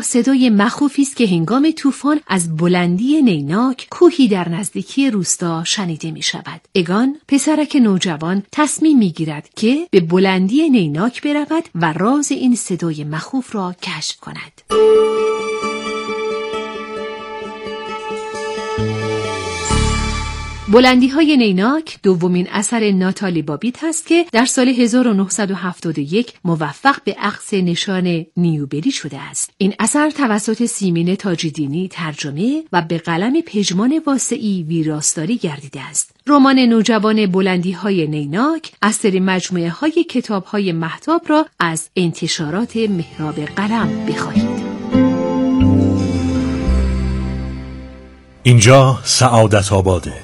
نگاه صدای مخوفی است که هنگام طوفان از بلندی نیناک کوهی در نزدیکی روستا شنیده می شود. اگان پسرک نوجوان تصمیم می گیرد که به بلندی نیناک برود و راز این صدای مخوف را کشف کند. بلندی‌های نیناک دومین اثر ناتالی بابیت است که در سال 1971 موفق به اخذ نشان نیوبری شده است. این اثر توسط سیمین تاج‌الدینی ترجمه و به قلم پژمان واسعی ویراستاری گردیده است. رمان نوجوان بلندی‌های نیناک از سری مجموعه‌های کتاب‌های مهتاب را از انتشارات محراب قلم بخواهید. اینجا سعادت آباده.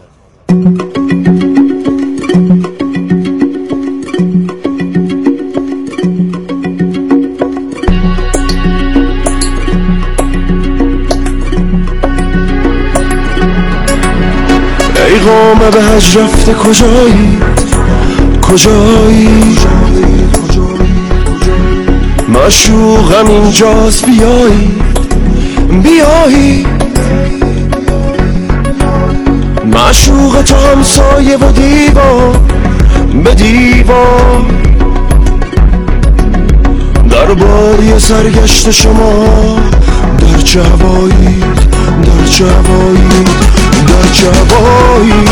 ای قامه به هج رفته کجایی کجایی معشوقم اینجاست بیایی بیایی معشوق تو همسایه و دیوار به دیوار در بادی سرگشت شما در جوایی در جوایی در جوایی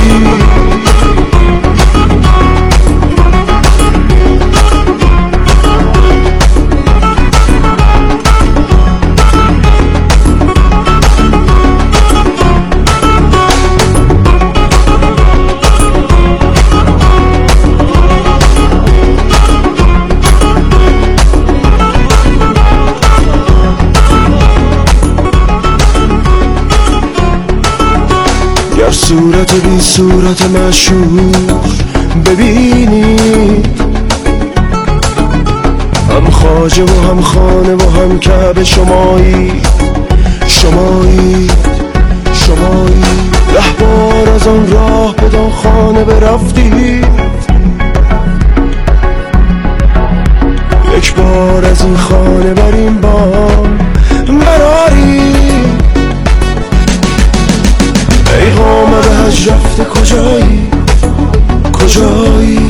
صورت بی صورت معشوق ببینی، هم خواجه و هم خانه و هم کعبه شمایی شمایی شمایی. 10 بار از آن راه بدان خانه برفتی، 1 بار از این خانه بر این بام براری. ای قامه به حج رفته کجایی کجایی،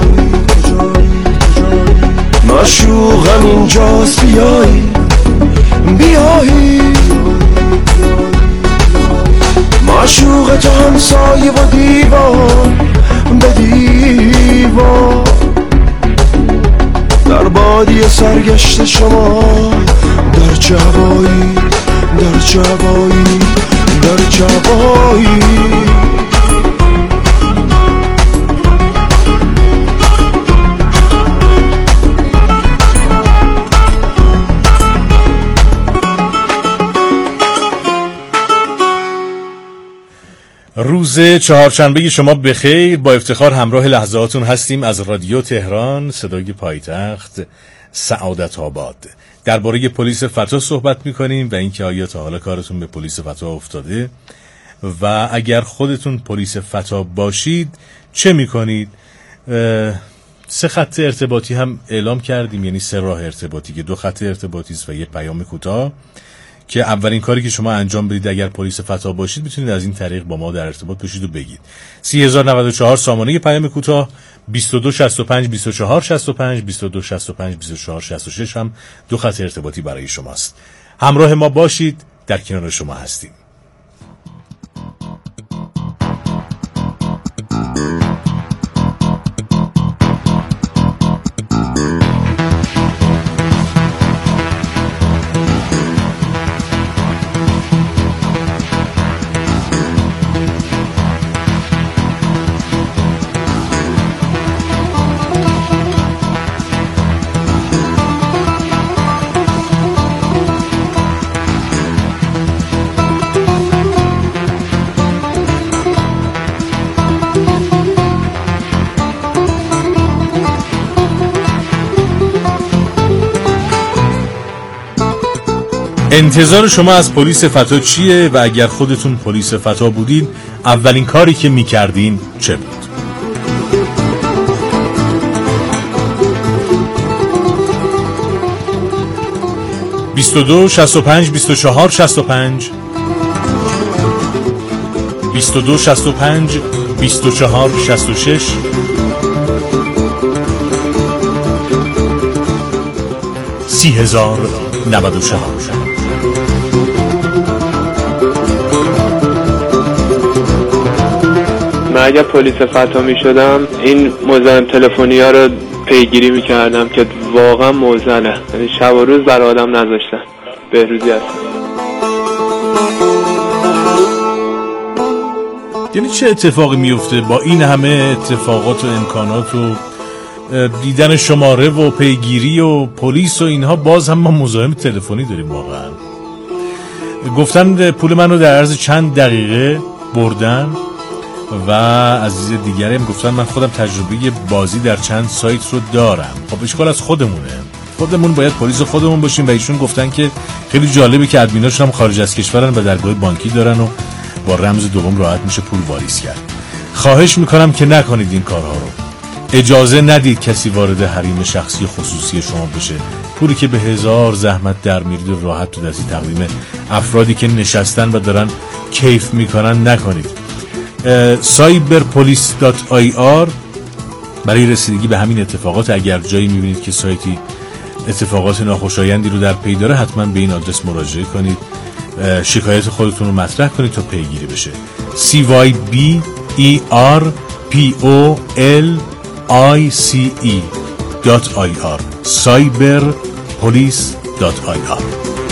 معشوقم اینجاست بیایی بیایی. معشوق تو همسایه و دیوار به دیوار، در بادی سرگشت شما در جوایی در جوایی در جوایی. روز چهارشنبه شما بخیر. با افتخار همراه لحظاتون هستیم از رادیو تهران، صدای پایتخت، سعادت آباد. درباره پلیس فتا صحبت میکنیم و اینکه آیا تا حالا کارتون به پلیس فتا افتاده و اگر خودتون پلیس فتا باشید چه میکنید. 3 خط ارتباطی هم اعلام کردیم، یعنی 3 راه ارتباطی که 2 خط ارتباطی است و 1 پیام کوتاه، که اولین کاری که شما انجام بدید اگر پلیس فتا باشید میتونید از این طریق با ما در ارتباط باشید و بگید. 3094 سامانه پیام کوتاه، 2265 2465 2265 2466 هم 2 خط ارتباطی برای شماست. همراه ما باشید، در کنار شما هستیم. انتظار شما از پلیس فتا چیه و اگر خودتون پلیس فتا بودین اولین کاری که میکردین چه بود؟ 22 65 24 65 22 65 24 66 3094. من اگر پلیس فتا می شدم این مزاحم تلفنی ها رو پیگیری می کردم که واقعا موزنه، یعنی شب و روز برای آدم نذاشتن. بهروزی هستم. یعنی چه اتفاقی میفته با این همه اتفاقات و امکانات و دیدن شماره و پیگیری و پلیس و اینها، باز هم ما مزاحم تلفنی داریم واقعا. گفتن پول منو در عرض چند دقیقه بردن و عزیز دیگری هم گفتن من خودم تجربه بازی در چند سایت رو دارم. خب اشکال از خودمون باید پلیس خودمون باشیم و ایشون گفتن که خیلی جالبه که ادمیناشون هم خارج از کشورن و درگاه بانکی دارن و با رمز دوم راحت میشه پول واریز کرد. خواهش میکنم که نکنید این کارها رو. اجازه ندید کسی وارد حریم شخصی خصوصی شما بشه. پولی که به هزار زحمت در میرید و راحت تو دستی تقدیم افرادی که نشستن و دارن کیف میکنن نکنید. cyberpolice.ir برای رسیدگی به همین اتفاقات، اگر جایی میبینید که سایتی اتفاقات ناخوشایندی رو در پی داره، حتما به این آدرس مراجعه کنید، شکایت خودتون رو مطرح کنید تا پیگیری بشه. cyberpolice.ir cyberpolice.ir.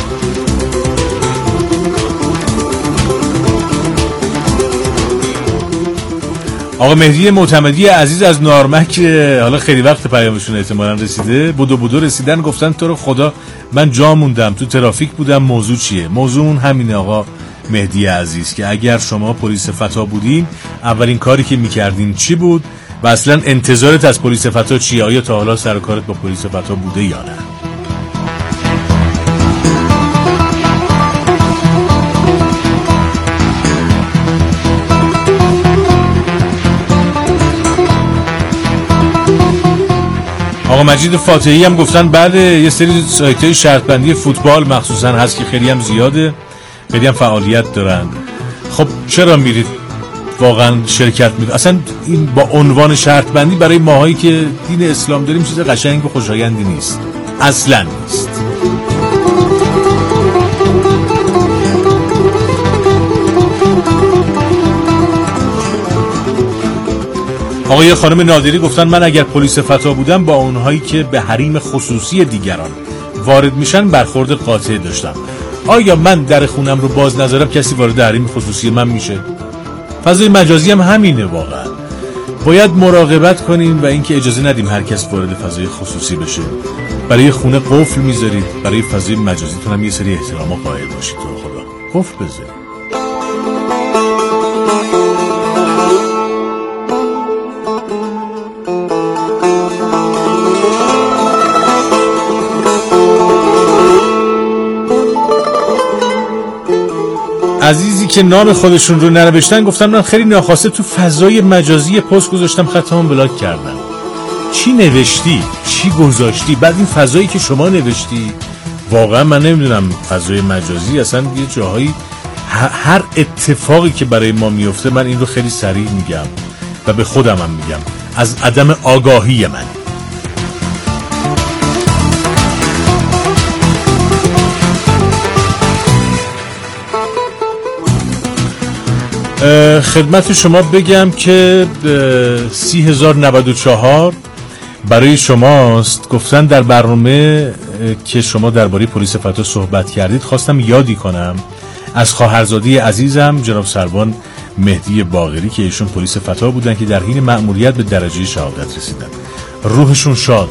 آقا مهدی معتمدی عزیز از نارمک، حالا خیلی وقت پیامشون احتمالاً رسیده، بودو رسیدن، گفتن تو رو خدا من جا موندم تو ترافیک بودم. موضوع چیه؟ موضوع اون همینه آقا مهدی عزیز که اگر شما پلیس فتا بودین اولین کاری که میکردین چی بود و اصلا انتظارت از پلیس فتا چیه؟ آیا تا حالا سر کارت با پلیس فتا بوده یا نه؟ آقا مجید فاتحی هم گفتن بله یه سری سایت‌های شرط بندی فوتبال مخصوصا هست که خیلی هم زیاده، خیلی هم فعالیت دارن. خب چرا میرید واقعا شرکت میکنید؟ اصلا این با عنوان شرط بندی برای ماهایی که دین اسلام داریم چیز قشنگ و خوشایندی نیست، اصلا نیست. آقای خانم نادری گفتن من اگر پلیس فتا بودم با اونهایی که به حریم خصوصی دیگران وارد میشن برخورد قاطع داشتم. آیا من در خونم رو باز نذارم کسی وارد حریم خصوصی من میشه؟ فضای مجازی هم همینه واقعا. باید مراقبت کنیم و اینکه اجازه ندیم هر کس وارد فضای خصوصی بشه. برای خونه قفل میذارید، برای فضای مجازیتون هم یه سری احترام قائل باشید. تو خدا قفل بذارید. عزیزی که نام خودشون رو ننوشتن گفتن من خیلی ناخواسته تو فضای مجازی پست گذاشتم، خطامو بلاک کردم. چی نوشتی؟ چی گذاشتی؟ بعد این فضایی که شما نوشتی واقعا من نمیدونم، فضای مجازی اصلا یه جاهایی هر اتفاقی که برای ما میفته من این رو خیلی سریع میگم و به خودم هم میگم از عدم آگاهی من. خدمت شما بگم که 30,094 برای شماست. گفتن در برنامه که شما درباره پلیس فتا صحبت کردید خواستم یادی کنم از خواهرزاده عزیزم جناب سروان مهدی باقری که ایشون پلیس فتا بودن که در حین مأموریت به درجه شهادت رسیدن. روحشون شاد.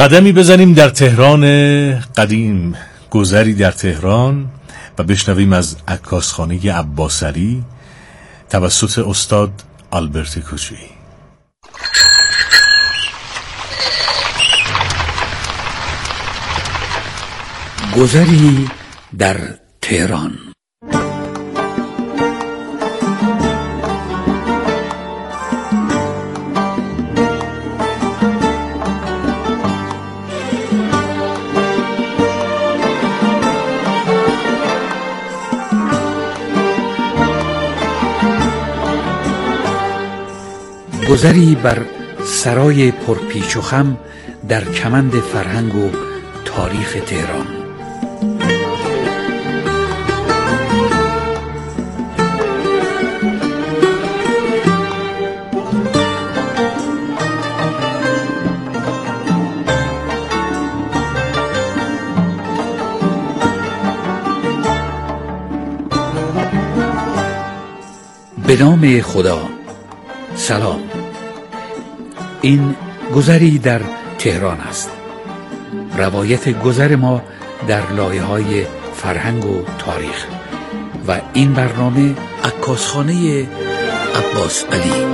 قدمی بزنیم در تهران قدیم، گذری در تهران، و بشنویم از عکاسخانه عباسعلی توسط استاد آلبرت کوچویی. گذری در تهران. گذری بر سرای پرپیچ و خم در کمند فرهنگ و تاریخ تهران. به نام خدا. سلام. این گذری در تهران است. روایت گذر ما در لایه‌های فرهنگ و تاریخ، و این برنامه عکاسخانه عباسعلی.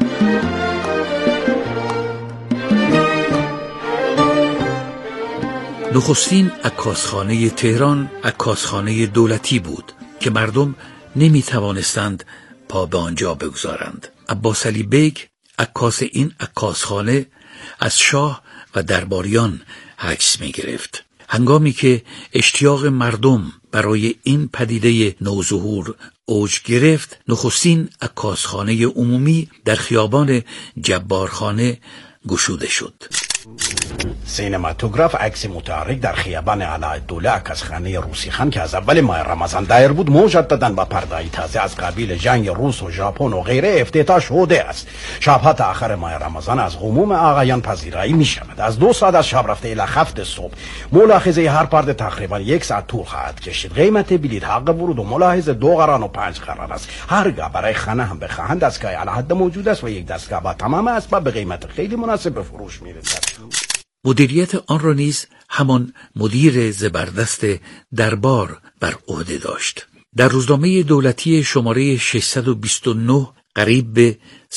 نخستین عکاسخانه تهران عکاسخانه دولتی بود که مردم نمی توانستند پا به آنجا بگذارند. عباسعلی بیگ، عکاس این عکاسخانه، از شاه و درباریان عکس می گرفت. هنگامی که اشتیاق مردم برای این پدیده نوظهور اوج گرفت، نخستین عکاسخانه عمومی در خیابان جبارخانه گشوده شد. سینماتوگراف عکس متحرک در خیابان علاءالدوله عکاسخانه روسی خان که از اول ماه رمضان دایر بود، مجدداً با پرده‌ای تازه از قبیل جنگ روس و ژاپن و غیره افتتاح شده است. شب‌ها تا آخر ماه رمضان از عموم آقایان پذیرایی می شود. از 2 ساعت از شب رفته الی 7 صبح. ملاحظه هر پرده تقریبا 1 ساعت طول خواهد کشید. قیمت بلیط حق ورود و ملاحظه 2 قران و 5 قران است. هرگاه برای خانه هم بخواهند دستگاه اعلیحد موجود است و یک دستگاه با تمام اسباب به قیمت خیلی مناسب به فروش می‌رسد. مدیریت آن را نیز همان مدیر زبردست دربار بر عهده داشت. در روزنامه دولتی شماره 629 قریب به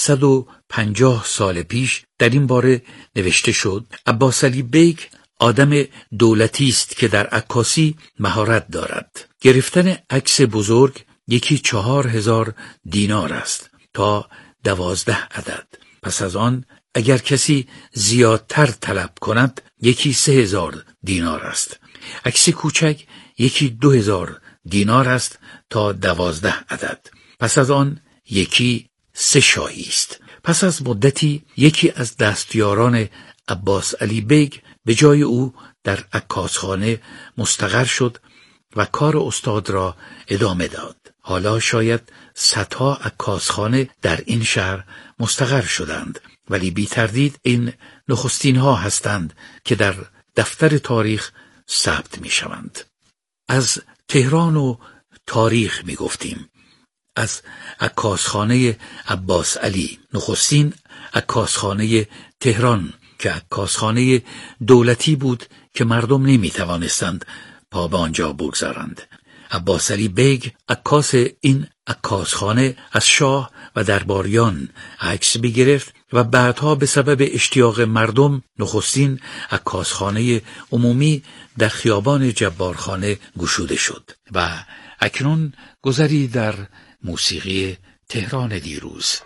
150 سال پیش در این باره نوشته شد: عباسعلی بیگ آدم دولتی است که در عکاسی مهارت دارد. گرفتن عکس بزرگ یکی 4000 دینار است تا 12 عدد. پس از آن اگر کسی زیادتر طلب کند یکی 3000 دینار است. عکس کوچک یکی 2000 دینار است تا 12 عدد. پس از آن یکی 3 شاهی است. پس از مدتی یکی از دستیاران عباسعلی بیگ به جای او در عکاسخانه مستقر شد و کار استاد را ادامه داد. حالا شاید صدها عکاسخانه در این شهر مستقر شدند، ولی بی تردید این نخستین ها هستند که در دفتر تاریخ ثبت می شوند. از تهران و تاریخ می گفتیم. از عکاسخانه عباسعلی، نخستین عکاسخانه تهران که عکاسخانه دولتی بود که مردم نمی توانستند پا به آنجا بگذارند. عباسعلی بیگ، عکاس این عکاسخانه، از شاه و درباریان عکس می‌گرفت و بعدها به سبب اشتیاق مردم نخستین عکاسخانه عمومی در خیابان جبارخانه گشوده شد. و اکنون گذری در موسیقی تهران دیروز.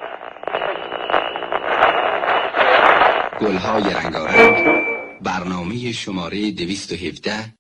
گل‌های رنگارنگ، برنامه شماره 217.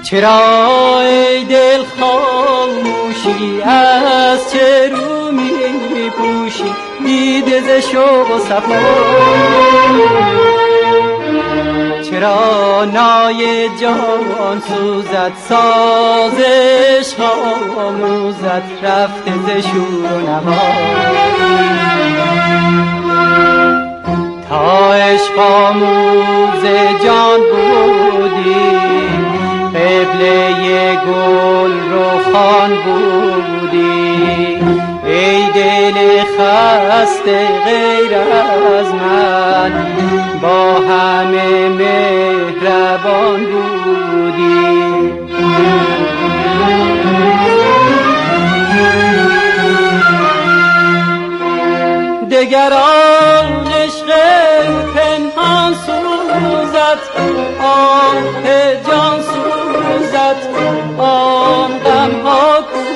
چرا ای دل خاموشی، از چه رو می پوشی دیده ز شوق و صفا؟ چرا نای جان سوزد، سازش خاموزد، رفته ز شور و نوا؟ تا عشق آموز جان بودی، قبله گل رخان بودی، ای دل خسته غیر از من با همه مهربان بودی. دگران عشق پنهان سوزد، آه جان سوزد، آن غم ها کو؟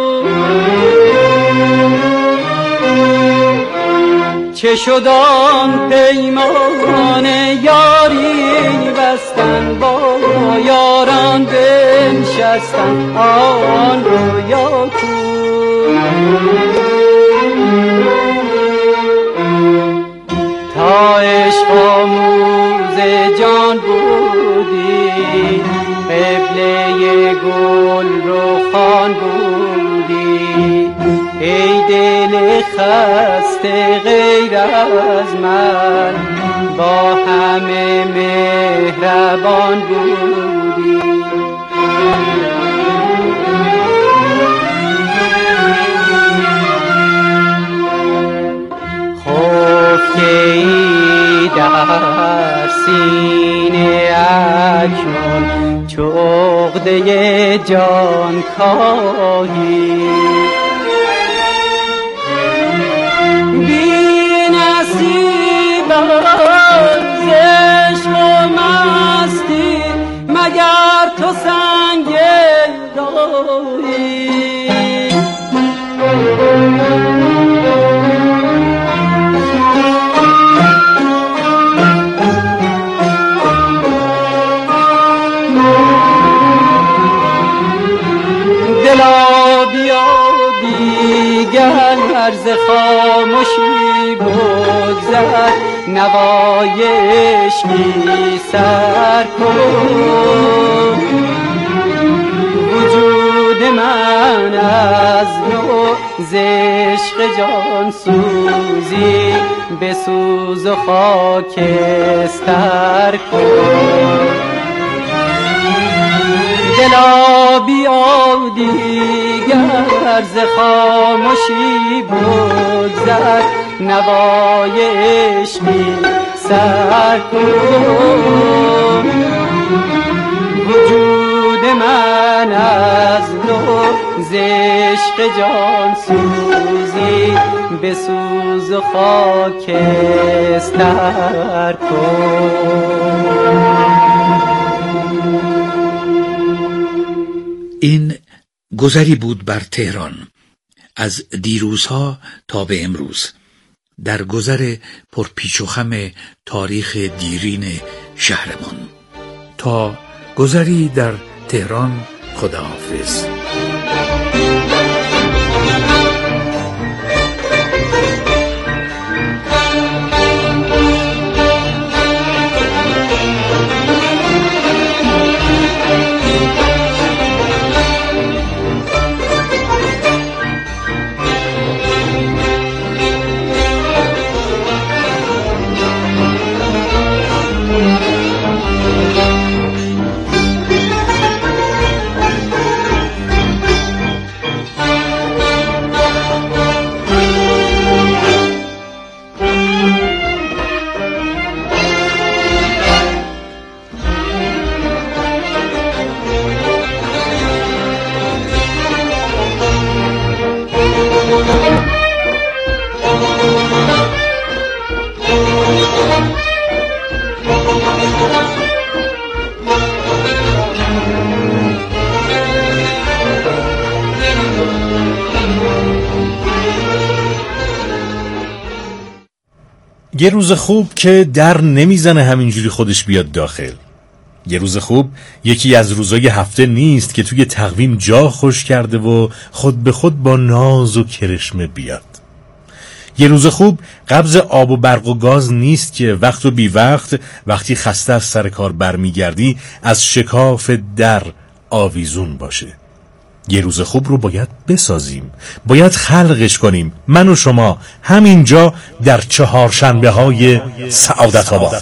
چه شد آن پیمان یاری بستن، با یاران بنشستن، آن رویا کو؟ تا عشق آموز جان بودی، قبله گل رخان بودی، ای دل خسته غیر از من با همه مهربان بودی. خفته در سینه اکنون چو عقده جان کاهی، بی نصیب از عشق و مستی، مگر تو سنگ داری؟ دلا بیا دیگر ز خاموشی بگذر، نوای عشقی سر کن. وجود من از نو ز عشق جان سوزی، بسوز و خاکستر کن. دلا بیا دیگر ز خاموشی بگذر، نوای عشقی سر کن. وجود من از نو ز عشق جان سوزی، بسوز و خاکستر کن. این گذری بود بر تهران از دیروزها تا به امروز، در گذر پرپیچ و خم تاریخ دیرین شهرمان. تا گذری در تهران، خداحافظ. یه روز خوب که در نمیزنه همینجوری خودش بیاد داخل. یه روز خوب یکی از روزای هفته نیست که توی تقویم جا خوش کرده و خود به خود با ناز و کرشمه بیاد. یه روز خوب قبض آب و برق و گاز نیست که وقت و بی وقت وقتی خسته از سر کار برمیگردی از شکاف در آویزون باشه. یه روز خوب رو باید بسازیم، باید خلقش کنیم، من و شما همینجا در چهارشنبه های سعادت آباد.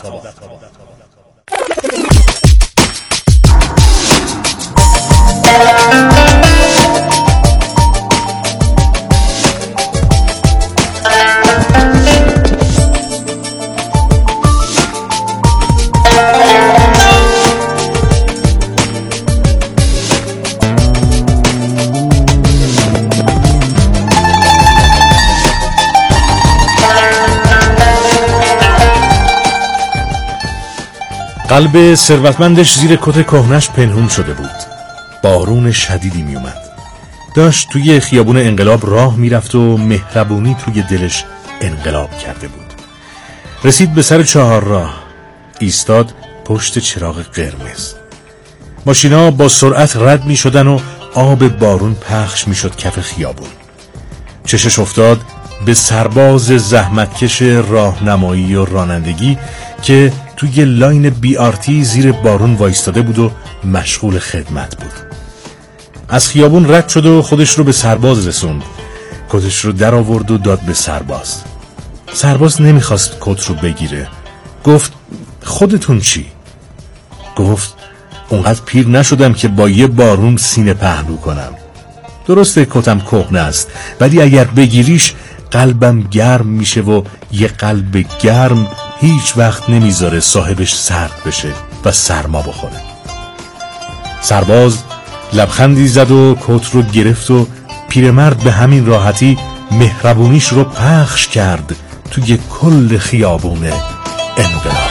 قلب ثروتمندش زیر کت کهنش پنهون شده بود. بارون شدیدی می اومد. داشت توی خیابون انقلاب راه میرفت و مهربونی توی دلش انقلاب کرده بود. رسید به سر چهارراه، ایستاد پشت چراغ قرمز. ماشینا با سرعت رد می شدن و آب بارون پخش می شد کف خیابون. چشش افتاد به سرباز زحمتکش راهنمایی و رانندگی که توی لاین BRT زیر بارون وایستاده بود و مشغول خدمت بود. از خیابون رد شد و خودش رو به سرباز رسوند. کتش رو در آورد و داد به سرباز. سرباز نمیخواست کت رو بگیره. گفت خودتون چی؟ گفت اونقدر پیر نشدم که با یه بارون سینه پهلو کنم. درسته کتم کهنه است، ولی اگر بگیریش قلبم گرم میشه و یه قلب گرم هیچ وقت نمیذاره صاحبش سرد بشه و سرما بخوره. سرباز لبخندی زد و کت رو گرفت و پیرمرد به همین راحتی مهربونیش رو پخش کرد توی کل خیابون انقلاب.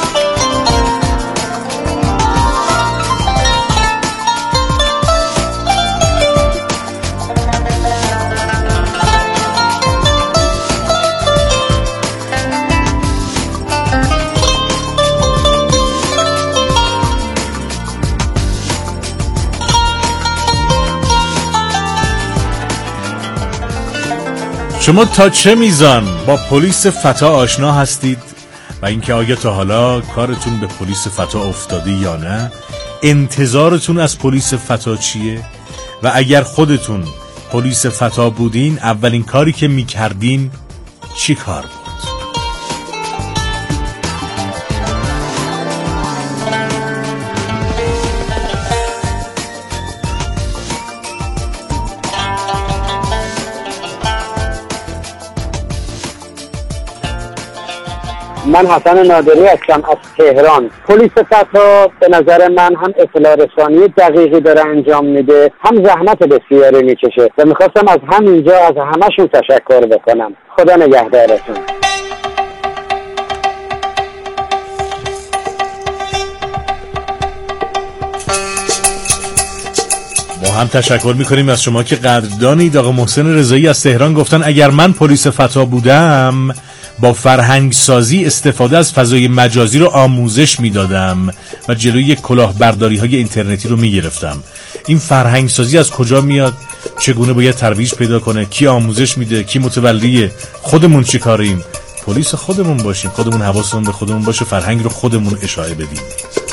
شما تا چه میزان با پلیس فتا آشنا هستید و اینکه آیا تا حالا کارتون به پلیس فتا افتاده یا نه؟ انتظارتون از پلیس فتا چیه؟ و اگر خودتون پلیس فتا بودین اولین کاری که میکردین چی کار بود؟ من حسن نادری هستم از تهران. پلیس فتا به نظر من هم اطلاع رسانی دقیقی داره انجام میده، هم زحمت بسیاری میکشه و میخواستم از همینجا از همشون تشکر بکنم. خدا نگهدارتون. ما هم تشکر میکنیم از شما که قدردانید. آقا محسن رضایی از تهران گفتن اگر من پلیس فتا بودم با فرهنگ سازی استفاده از فضای مجازی رو آموزش میدادم و جلوی کلاهبرداری های اینترنتی رو میگرفتم. این فرهنگ سازی از کجا میاد؟ چگونه باید ترویج پیدا کنه؟ کی آموزش میده؟ کی متولیه؟ خودمون چی کاریم؟ پلیس خودمون باشیم، خودمون حواسمون به خودمون باشه، فرهنگ رو خودمون اشاعه بدیم.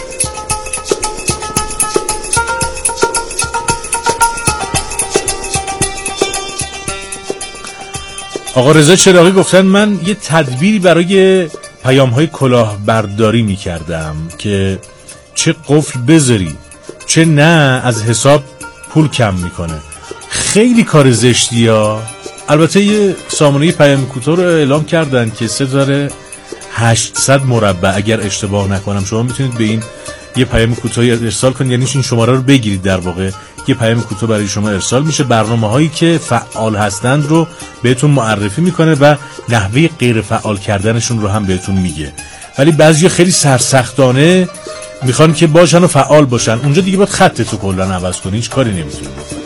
آقا رضا چراغی گفتن من یه تدبیری برای پیام‌های کلاهبرداری می‌کردم که چه قفل بذاری چه نه از حساب پول کم میکنه. خیلی کار زشتی ها. البته یه سامانه پیام کوتاه رو اعلام کردن که 3800 مربع اگر اشتباه نکنم. شما میتونید به این یه پیام کوتاه ارسال کنید، یعنی این شماره رو بگیرید، در واقع یه پیام کوتاه برای شما ارسال میشه، برنامه‌هایی که فعال هستند رو بهتون معرفی میکنه و نحوه غیر فعال کردنشون رو هم بهتون میگه. ولی بعضیا خیلی سرسختانه میخوان که باشن و فعال باشن، اونجا دیگه باید خطتو کلا عوض کنی، هیچ کاری نمیتونی بکنی.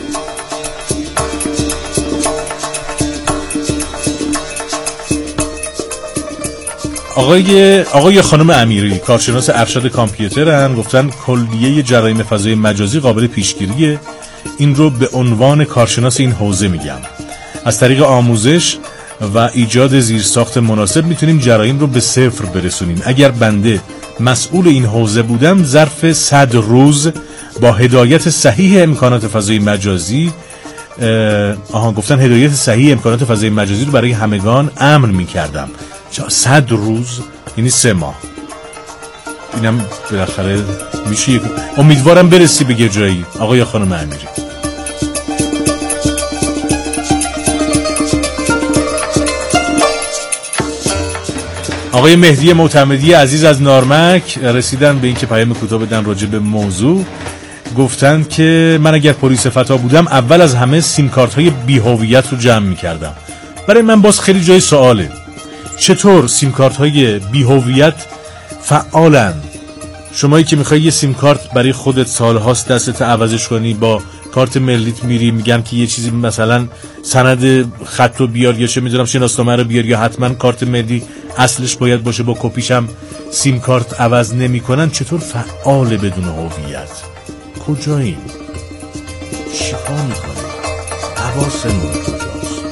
آقای خانم امیری کارشناس ارشد کامپیوترن، گفتن کلیه جرایم فضای مجازی قابل پیشگیریه. این رو به عنوان کارشناس این حوزه میگم. از طریق آموزش و ایجاد زیرساخت مناسب میتونیم جرایم رو به صفر برسونیم. اگر بنده مسئول این حوزه بودم ظرف 100 روز با هدایت صحیح امکانات فضای مجازی گفتن هدایت صحیح امکانات فضای مجازی رو برای همگان امن میکردم. 100 روز یعنی 3 ماه. اینم بالاخره میشه. امیدوارم برسی به جایی آقای خانم امیری. آقای مهدی معتمدی عزیز از نارمک رسیدن به این که پیام کوتاه بدن راجع به موضوع. گفتن که من اگر پلیس فتا بودم اول از همه سیم کارت های بی هویت رو جمع می‌کردم. برای من باز خیلی جای سواله، چطور سیم کارت های بی هویت فعالن؟ شمایی که میخوای یه سیم کارت برای خودت سالهاست دستت عوضش کنی، با کارت ملیت میری میگن که یه چیزی مثلا سند خط رو بیار یا چه میدونم شناسنامه رو بیار یا حتما کارت ملی اصلش باید باشه، با کپیش هم سیم کارت عوض نمیکنن. چطور فعال بدون هویت؟ کجاییم؟ چیکار میکنیم؟ حواسمون کجاست؟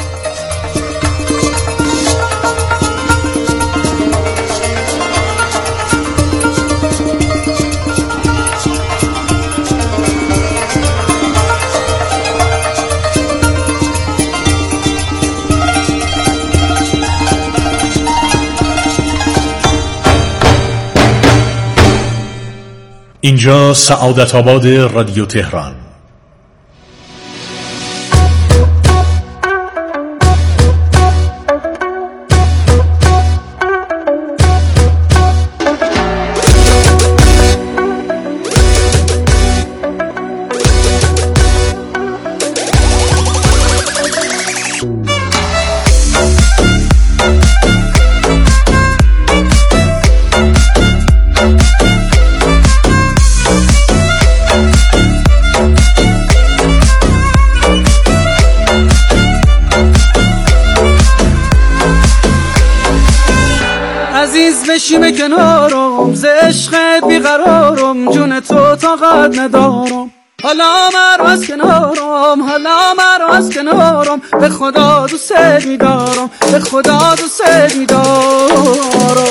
اینجا سعادت آباد رادیو تهران. بشیم کنارم ز عشقت بیقرارم، جون تو طاقت ندارم. حالا مرو از کنارم، حالا مرو از کنارم، به خدا دوست می‌دارم، به خدا دوست می‌دارم.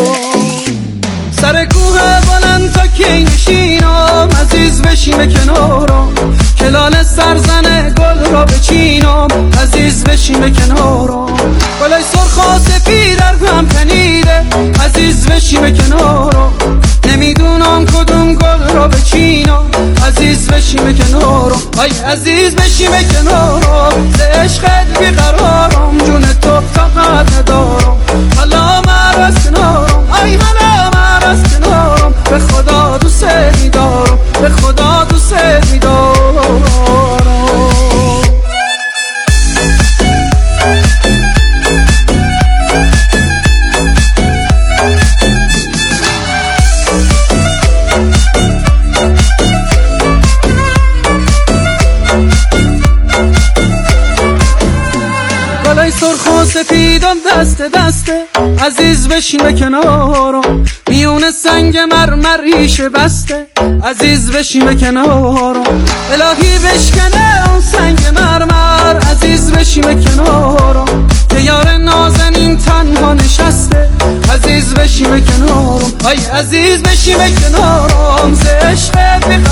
سر کوه بلند تا کی نشینم، عزیز بشیم کنارم، کلال سرزن گل را بچینم، عزیز بشیم کنارم. گلای سرخ و سفید در هم تنیده، عزیز بشیم کنارم، نمیدونم کدوم گل را بچینم، عزیز بشیم کنارم. ای عزیز بشیم کنارم، ز عشقت بیقرارم، جون تو طاقت ندارم. حالا مرو از کنارم، ای حالا مرو از کنارم، به خدا دوست می‌دارم، به خدا دوست می‌دارم. سرخ و سفیدم دست دسته، عزیز بشین کنارم، میون سنگ مرمریش بسته، عزیز بشین کنارم. الهی بشکنه اون سنگ مرمر، عزیز بشین کنارم، که یار نازنین تنها نشسته، عزیز بشین کنارم. ای عزیز بشین کنارم، ز عشقت